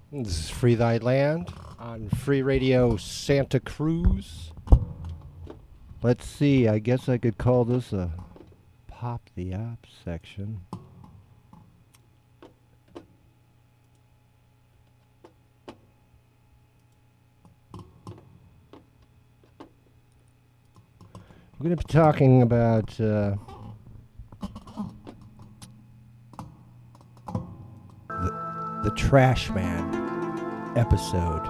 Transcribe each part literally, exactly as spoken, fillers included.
This is Free Thy Land on Free Radio Santa Cruz. Let's see, I guess I could call this a Pop the App section. We're going to be talking about uh, the, the Trash Man episode.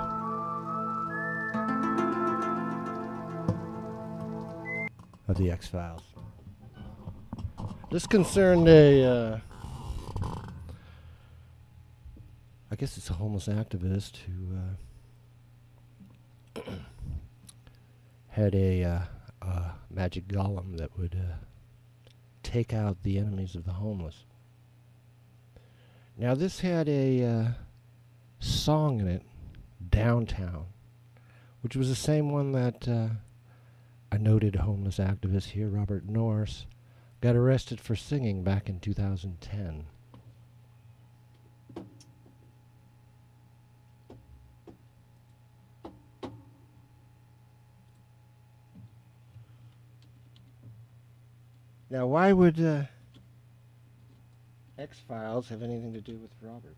Of the X-Files. This concerned a, uh, I guess it's a homeless activist who uh, had a, uh, a magic golem that would uh, take out the enemies of the homeless. Now this had a uh, song in it, Downtown, which was the same one that uh, a noted homeless activist here, Robert Norris, got arrested for singing back in two thousand ten. Now, why would uh, X-Files have anything to do with Robert?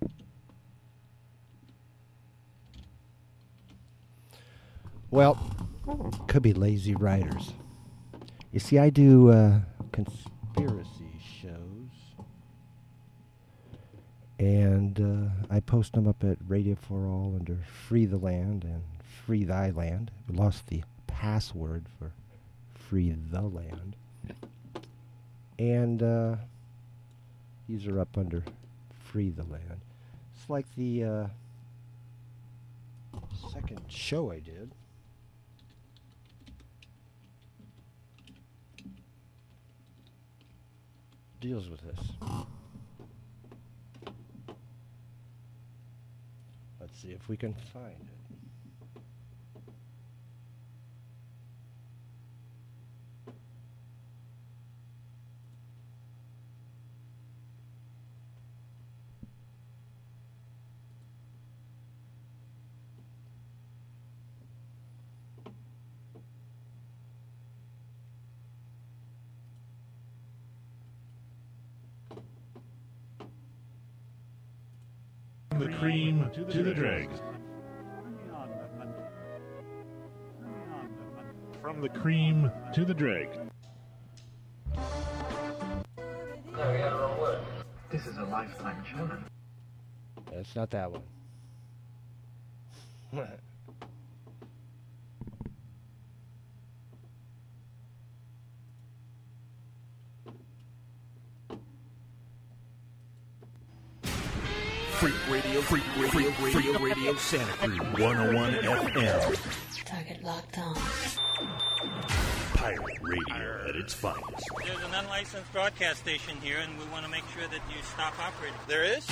Well, could be lazy writers. You see, I do uh, conspiracy shows, and uh, I post them up at Radio for All under Free the Land and Free Thy Land. We lost the password for Free the Land. And uh, these are up under Free the Land. It's like the uh, second show I did. Deals with this. Let's see if we can find it. The cream to the dregs. From the cream to the dregs. This is a lifetime challenge. That's not that one. Freak Radio, Freak Radio, Freak Radio, Radio Santa Cruz, one oh one F M. Target locked on. Pirate radio at its finest. There's an unlicensed broadcast station here, and we want to make sure that you stop operating. There is?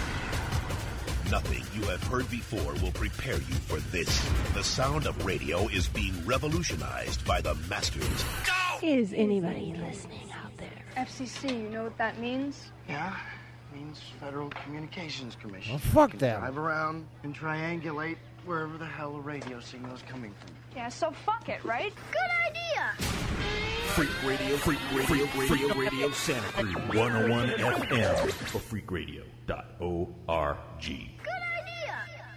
Nothing you have heard before will prepare you for this. The sound of radio is being revolutionized by the masters. Go! Is anybody listening out there? F C C, you know what that means? Yeah, means Federal Communications Commission. Oh, fuck You can that. Drive around and triangulate wherever the hell a radio signal's coming from. Yeah, so fuck it, right? Good idea! Freak Radio, Freak Radio, Freak Radio, Radio Santa Cruz, one oh one F M, or freak radio dot org. Good idea!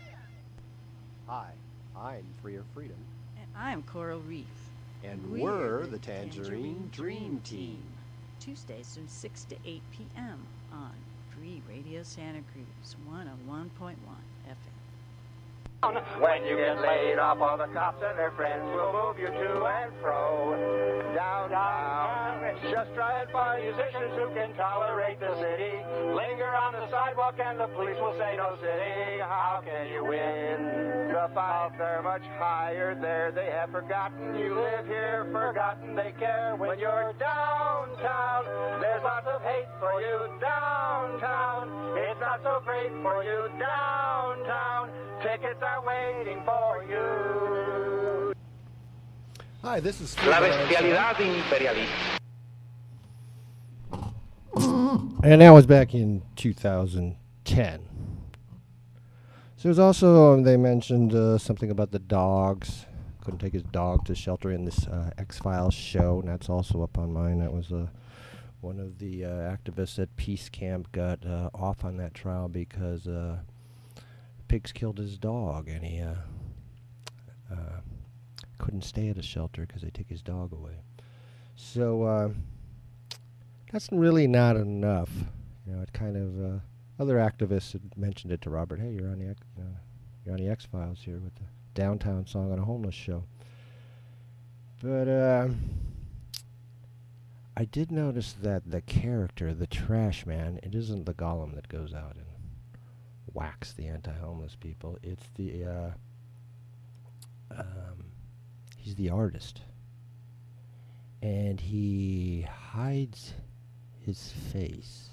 Hi, I'm Freer Freedom. And I'm Coral Reef. And we're, we're the Tangerine, Tangerine Dream Team. Tuesdays from six to eight p.m. on Free Radio Santa Cruz, one oh one point one F M. When you get laid off, all the cops and their friends will move you to and fro. Downtown, just try and find musicians who can tolerate the city. Linger on the sidewalk and the police will say no city. How can you win? The files are much higher there. They have forgotten you live here, forgotten they care. When you're downtown, there's lots of hate for you downtown. It's not so great for you downtown. Tickets are waiting for you. Hi, this is La bestialidad imperialista. And that was back in two thousand ten. So there's also, um, they mentioned uh, something about the dogs. Couldn't take his dog to shelter in this uh, X-Files show, and that's also up on mine. That was uh, one of the uh, activists at Peace Camp got uh, off on that trial because uh, pigs killed his dog, and he uh, uh, couldn't stay at a shelter because they took his dog away. So uh, that's really not enough. You know, it kind of uh, other activists had mentioned it to Robert. Hey, you're on the X, uh, you're on the X-Files here with the Downtown Song on a Homeless Show. But uh, I did notice that the character, the trash man, it isn't the Gollum that goes out and whacks the anti-homeless people. It's the uh, um, he's the artist, and he hides his face.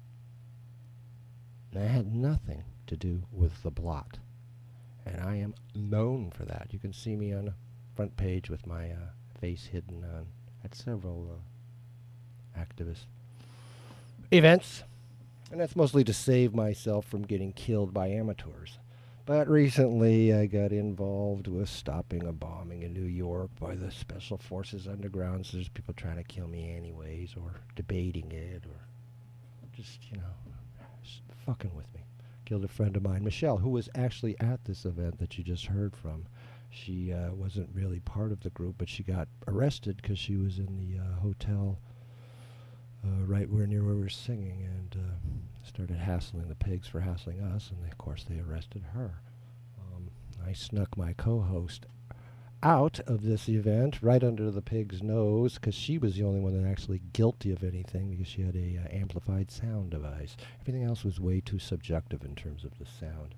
That had nothing to do with the blot. And I am known for that. You can see me on the front page with my uh, face hidden on at several uh, activist events. And that's mostly to save myself from getting killed by amateurs. But recently I got involved with stopping a bombing in New York by the Special Forces Underground. So there's people trying to kill me anyways, or debating it, or just, you know, just fucking with me. Killed a friend of mine, Michelle, who was actually at this event that you just heard from. She uh, wasn't really part of the group, but she got arrested because she was in the uh, hotel uh, right where near where we were singing, and uh, started hassling the pigs for hassling us, and they, of course they arrested her. Um, I snuck my co-host out of this event right under the pig's nose because she was the only one that actually guilty of anything because she had a uh, amplified sound device. Everything else was way too subjective in terms of the sound.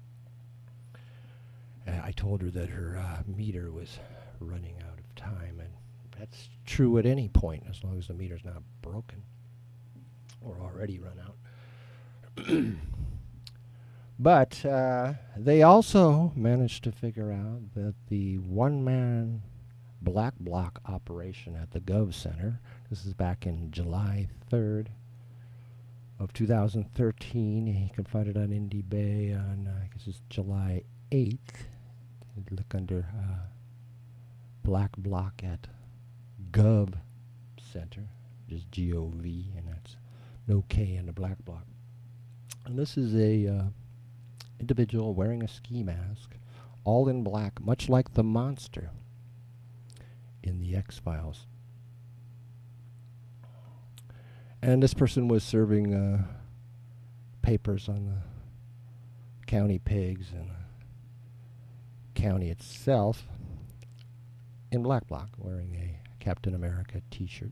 Uh, I told her that her uh, meter was running out of time, and that's true at any point as long as the meter's not broken or already run out. But uh, they also managed to figure out that the one-man black bloc operation at the Gov Center, this is back in July third of two thousand thirteen. You can find it on Indie Bay on, uh, I guess it's July eighth. Look under uh, Black Bloc at Gov Center, just G O V, and that's no K in the Black Bloc. And this is a uh, individual wearing a ski mask, all in black, much like the monster in the X-Files. And this person was serving uh, papers on the county pigs and the county itself in black bloc, wearing a Captain America t-shirt.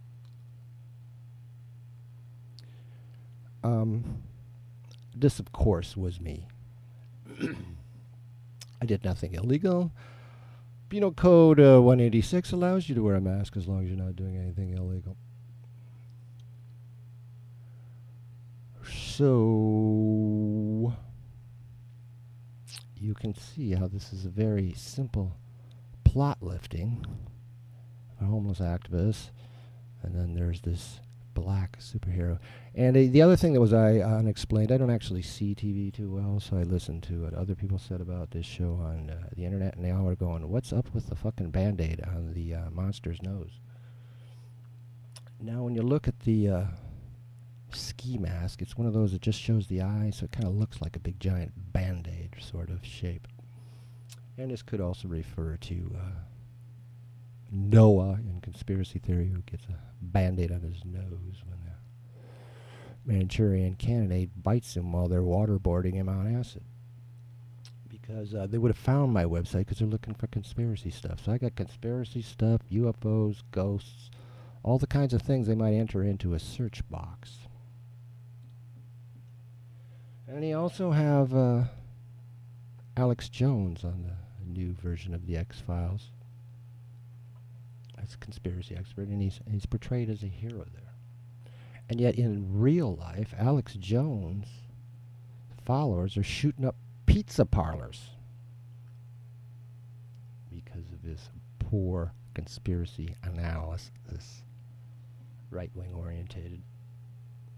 Um, this, of course, was me. I did nothing illegal. Penal Code uh, one eighty-six allows you to wear a mask as long as you're not doing anything illegal. So you can see how this is a very simple plot lifting for homeless activists, and then there's this black superhero. And uh, the other thing that was I unexplained, I don't actually see T V too well, so I listened to what other people said about this show on uh, the internet, and they all were going, what's up with the fucking Band-Aid on the uh, monster's nose? Now when you look at the uh, ski mask, it's one of those that just shows the eye, so it kind of looks like a big giant Band-Aid sort of shape. And this could also refer to uh, Noah in conspiracy theory, who gets a Band-Aid on his nose when the Manchurian candidate bites him while they're waterboarding him on acid. Because uh, they would have found my website because they're looking for conspiracy stuff. So I got conspiracy stuff, U F Os, ghosts, all the kinds of things they might enter into a search box. And they also have uh, Alex Jones on the new version of the X-Files. As a conspiracy expert, and he's, he's portrayed as a hero there. And yet in real life, Alex Jones' followers are shooting up pizza parlors because of his poor conspiracy analysis, right-wing orientated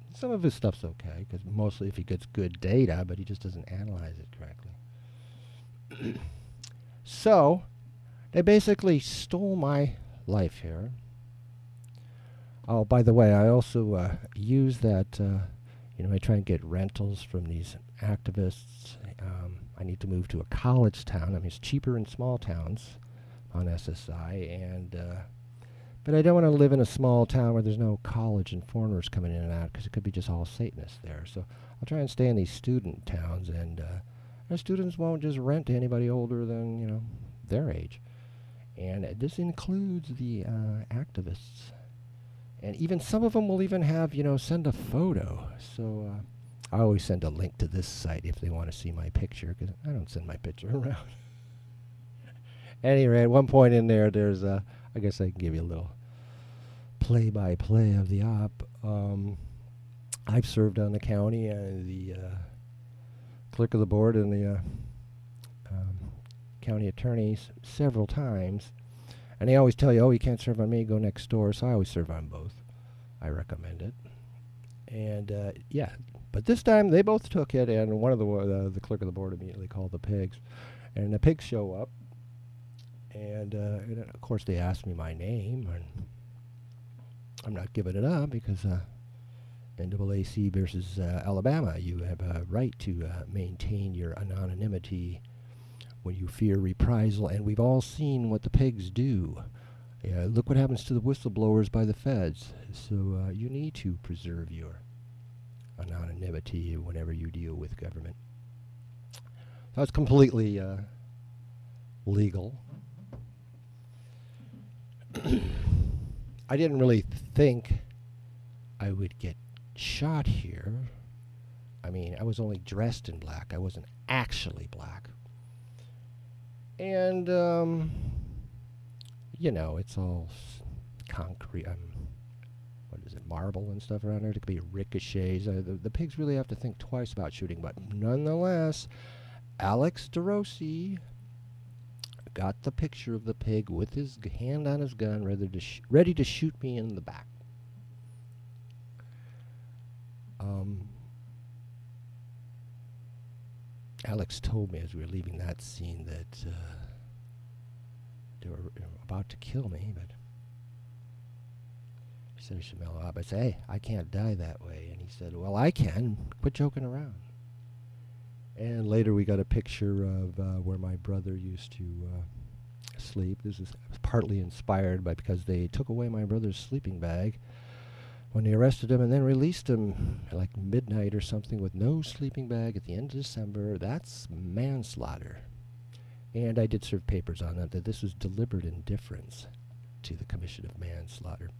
Some of his stuff's okay, because mostly if he gets good data, but he just doesn't analyze it correctly. So, they basically stole my life here. Oh, by the way, I also uh, use that, uh, you know, I try and get rentals from these activists. Um, I need to move to a college town. I mean, it's cheaper in small towns on S S I, and uh, but I don't want to live in a small town where there's no college and foreigners coming in and out, because it could be just all Satanists there. So I'll try and stay in these student towns, and uh, our students won't just rent to anybody older than, you know, their age. And uh, this includes the uh, activists. And even some of them will even have, you know, send a photo. So uh, I always send a link to this site if they want to see my picture, because I don't send my picture around. Anyway, at one point in there, there's a, I guess I can give you a little play-by-play of the op. Um, I've served on the county, uh, the uh, clerk of the board and the uh, um, county attorneys several times. And they always tell you, oh, you can't serve on me, go next door. So I always serve on both. I recommend it. And, uh, yeah. But this time, they both took it, and one of the, uh, the clerk of the board immediately called the pigs. And the pigs show up. And, uh, and of course, they asked me my name. And I'm not giving it up because uh, N double A C versus uh, Alabama, you have a right to uh, maintain your anonymity when you fear reprisal, and we've all seen what the pigs do. Yeah, look what happens to the whistleblowers by the feds. So uh, you need to preserve your anonymity whenever you deal with government. So it's completely uh, legal. I didn't really think I would get shot here. I mean, I was only dressed in black. I wasn't actually black. And, um, you know, it's all s- concrete, um, what is it, marble and stuff around there. It could be ricochets. Uh, the, the pigs really have to think twice about shooting. But nonetheless, Alex DeRossi got the picture of the pig with his g- hand on his gun, ready to, sh- ready to shoot me in the back. Um... Alex told me as we were leaving that scene that uh, they were uh, about to kill me, but he said I should mellow out. I said, hey, I can't die that way. And he said, well, I can. Quit joking around. And later we got a picture of uh, where my brother used to uh, sleep. This is partly inspired by because they took away my brother's sleeping bag when they arrested him and then released him at like midnight or something with no sleeping bag at the end of December. That's manslaughter. And I did serve papers on that, that this was deliberate indifference to the commission of manslaughter.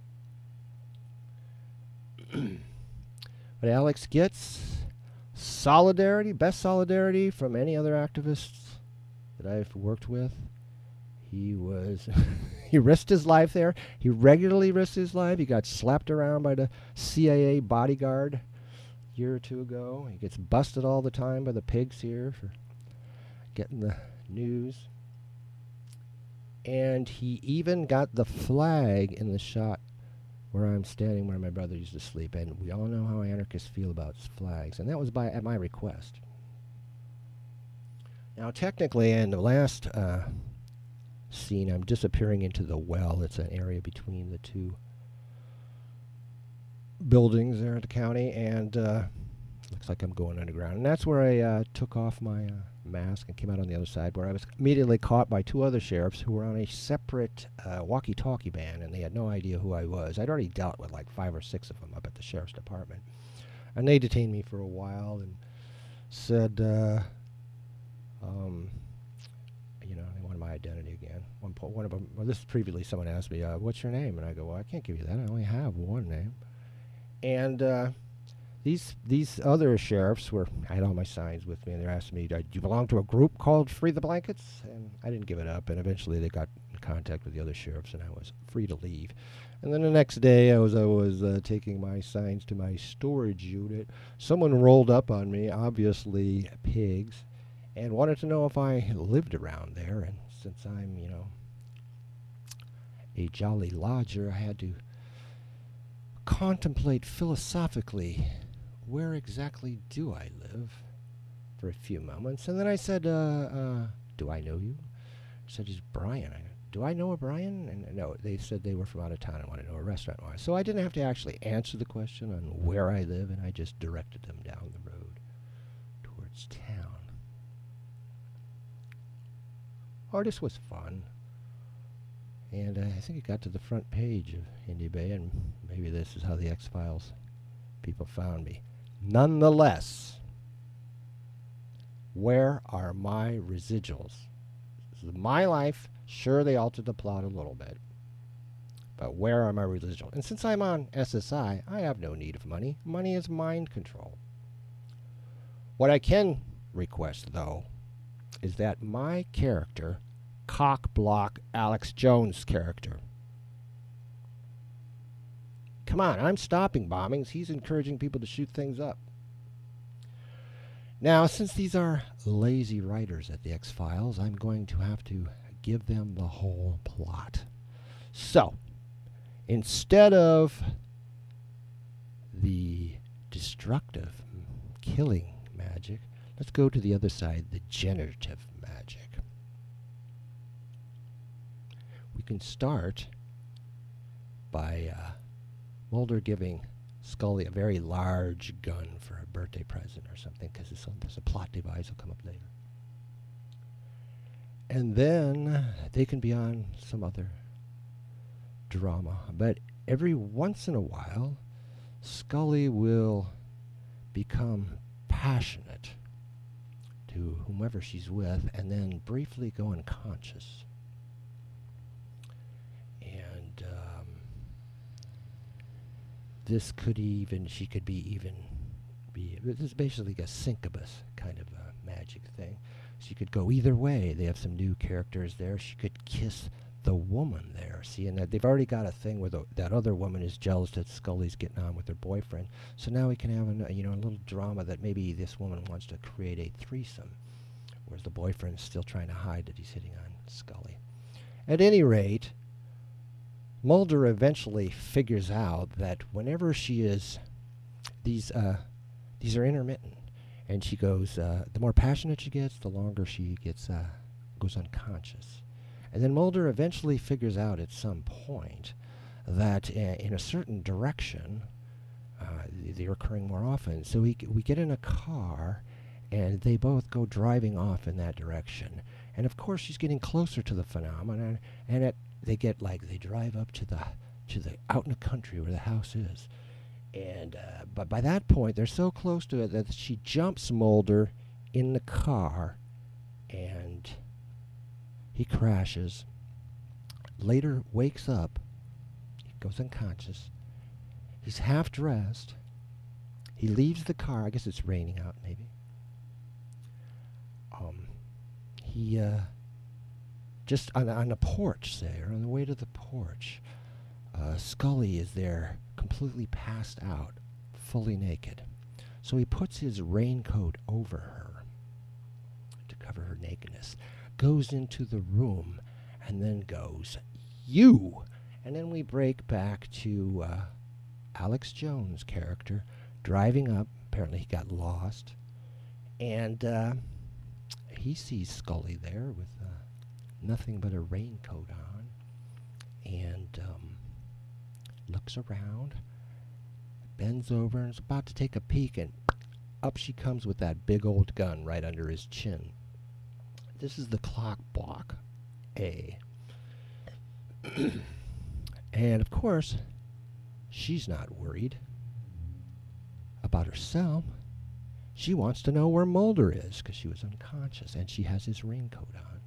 But Alex gets solidarity, best solidarity from any other activists that I've worked with. He was, he risked his life there. He regularly risked his life. He got slapped around by the C I A bodyguard a year or two ago. He gets busted all the time by the pigs here for getting the news. And he even got the flag in the shot where I'm standing where my brother used to sleep. And we all know how anarchists feel about flags. And that was by at my request. Now, technically, in the last uh, scene, I'm disappearing into the well. It's an area between the two buildings there at the county, and uh, looks like I'm going underground. And that's where I uh, took off my uh, mask and came out on the other side, where I was immediately caught by two other sheriffs who were on a separate uh, walkie-talkie band, and they had no idea who I was. I'd already dealt with like five or six of them up at the sheriff's department. And they detained me for a while and said, uh, um, you know, they wanted my identity again. One, po- one of them, well, this previously someone asked me, uh, what's your name? And I go, well, I can't give you that. I only have one name. And uh, these these other sheriffs were, I had all my signs with me, and they're asking me, do you belong to a group called Free the Blankets? And I didn't give it up, and eventually they got in contact with the other sheriffs, and I was free to leave. And then the next day, I was I was uh, taking my signs to my storage unit. Someone rolled up on me, obviously pigs, and wanted to know if I lived around there. And since I'm, you know, a jolly lodger, I had to contemplate philosophically, where exactly do I live, for a few moments. And then I said, uh, uh, do I know you? I said, he's Brian. I, do I know a Brian? And no, they said they were from out of town and wanted to know a restaurant was. So I didn't have to actually answer the question on where I live, and I just directed them down the road towards town. Oh, this was fun. And uh, I think it got to the front page of Indie Bay, and maybe this is how the X-Files people found me. Nonetheless, where are my residuals? This is my life. Sure, they altered the plot a little bit. But where are my residuals? And since I'm on S S I, I have no need of money. Money is mind control. What I can request, though, is that my character, cock-block Alex Jones' character. Come on, I'm stopping bombings. He's encouraging people to shoot things up. Now, since these are lazy writers at the X-Files, I'm going to have to give them the whole plot. So, instead of the destructive, killing magic, let's go to the other side, the generative magic. We can start by uh, Mulder giving Scully a very large gun for a birthday present or something, because there's a plot device will come up later. And then they can be on some other drama. But every once in a while, Scully will become passionate to whomever she's with and then briefly go unconscious. And um, this could even, she could be even, be, this is basically a syncubus kind of uh, magic thing. She could go either way. They have some new characters there. She could kiss the woman there. See, and that they've already got a thing where the, that other woman is jealous that Scully's getting on with her boyfriend. So now we can have an, uh, you know, a little drama that maybe this woman wants to create a threesome, whereas the boyfriend is still trying to hide that he's hitting on Scully. At any rate, Mulder eventually figures out that whenever she is, these uh, these are intermittent. And she goes, uh, the more passionate she gets, the longer she gets, uh, goes unconscious. And then Mulder eventually figures out at some point that uh, in a certain direction, uh, they're occurring more often. So we, g we get in a car, and they both go driving off in that direction. And of course, she's getting closer to the phenomenon, and it, they get like, they drive up to the, to the, out in the country where the house is. And uh, but by that point, they're so close to it that she jumps Mulder in the car, and he crashes. Later, wakes up. He goes unconscious. He's half dressed. He leaves the car. I guess it's raining out, maybe. Um, he uh, just on on the porch there, on the way to the porch. Uh, Scully is there, completely passed out, fully naked. So he puts his raincoat over her to cover her nakedness, goes into the room, and then goes, "You!" And then we break back to uh, Alex Jones' character driving up. Apparently he got lost. And uh, he sees Scully there with uh, nothing but a raincoat on. And um, looks around, bends over, and is about to take a peek, and up she comes with that big old gun right under his chin. This is the clock block A. And of course, she's not worried about herself. She wants to know where Mulder is, because she was unconscious, and she has his raincoat on.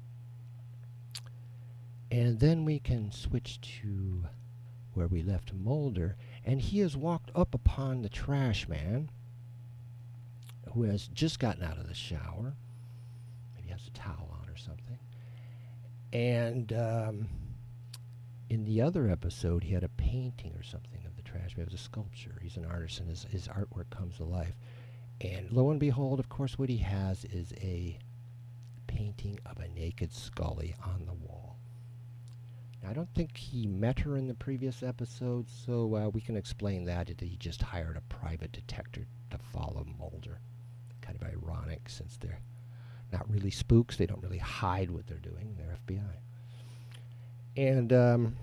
And then we can switch to where we left Mulder, and he has walked up upon the trash man, who has just gotten out of the shower. Maybe has a towel on or something. And um, in the other episode, he had a painting or something of the trash man. It was a sculpture. He's an artist, and his, his artwork comes to life. And lo and behold, of course, what he has is a painting of a naked Scully on the wall. I don't think he met her in the previous episode, so uh, we can explain that. That he just hired a private detective to follow Mulder. Kind of ironic, since they're not really spooks. They don't really hide what they're doing. They're F B I. And um,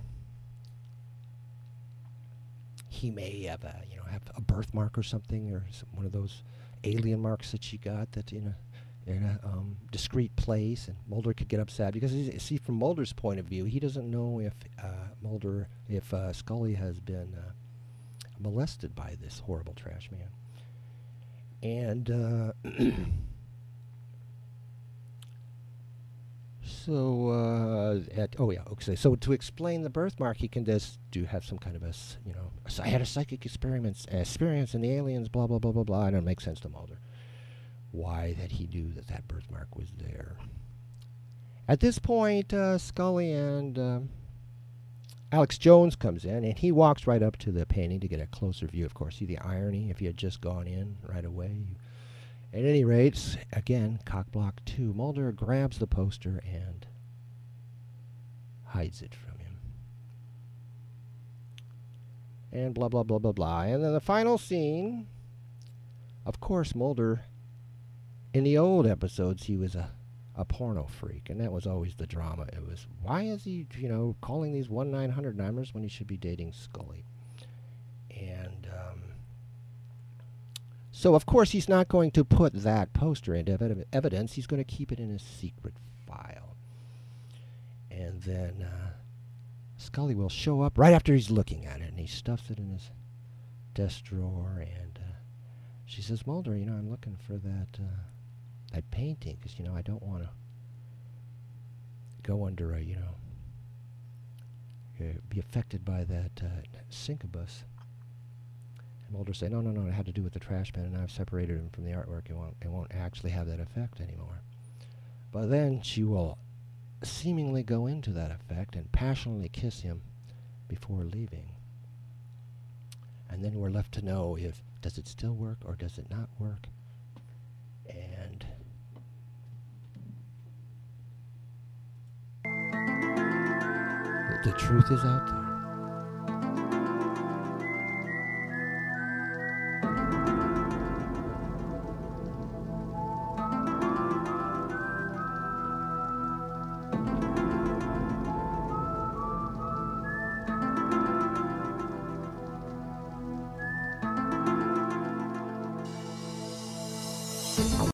he may have a, you know, have a birthmark or something, or some, one of those alien marks that she got that in a in a um, discreet place, and Mulder could get upset because, he's, see, from Mulder's point of view, he doesn't know if uh, Mulder, if uh, Scully has been uh, molested by this horrible trash man. And uh, so, uh, at, oh yeah, okay. So to explain the birthmark, he can just do have some kind of a, s- you know, a, I had a psychic experience, uh, experience in the aliens, blah blah blah blah blah. And it makes sense to Mulder why that he knew that that birthmark was there. At this point, uh, Scully and um, Alex Jones comes in, and he walks right up to the painting to get a closer view. Of course, see the irony if you had just gone in right away. You, at any rate, s- again, cock block two. Mulder grabs the poster and hides it from him. And blah, blah, blah, blah, blah. And then the final scene, of course, Mulder, in the old episodes, he was a, a porno freak, and that was always the drama. It was, why is he, you know, calling these one nine hundred numbers when he should be dating Scully? And um, so, of course, he's not going to put that poster into ev- evidence. He's going to keep it in his secret file. And then uh, Scully will show up right after he's looking at it, and he stuffs it in his desk drawer, and uh, she says, Mulder, you know, I'm looking for that... Uh, that painting, because, you know, I don't want to go under a, you know, uh, be affected by that uh, syncubus. And Mulder say, no, no, no, it had to do with the trash bin, and I've separated him from the artwork. It won't, it won't actually have that effect anymore. But then she will seemingly go into that effect and passionately kiss him before leaving. And then we're left to know if, does it still work or does it not work? And the truth is out there.